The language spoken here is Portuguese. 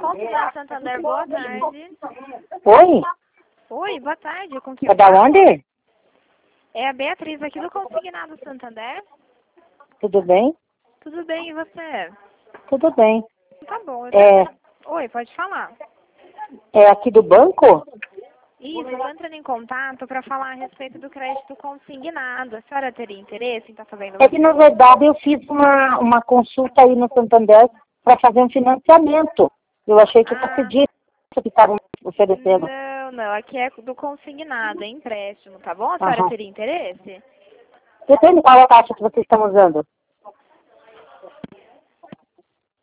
Consignado Santander, boa tarde. Oi? Oi, boa tarde. Com quem É eu da falo? onde? É a Beatriz aqui do Consignado Santander. Tudo bem? Tudo bem, e você? Tudo bem. Tá bom, eu tô É, entrando... Oi, pode falar. é aqui do banco? Isso, eu tô entrando em contato para falar a respeito do crédito consignado. A senhora teria interesse em estar fazendo É uma... que, na verdade, eu fiz uma consulta aí no Santander para fazer um financiamento. Eu achei que fosse Ah, disso que estavam oferecendo. não, aqui é do consignado, é empréstimo, tá bom? A senhora Aham. teria interesse? Depende qual a taxa que vocês estão usando.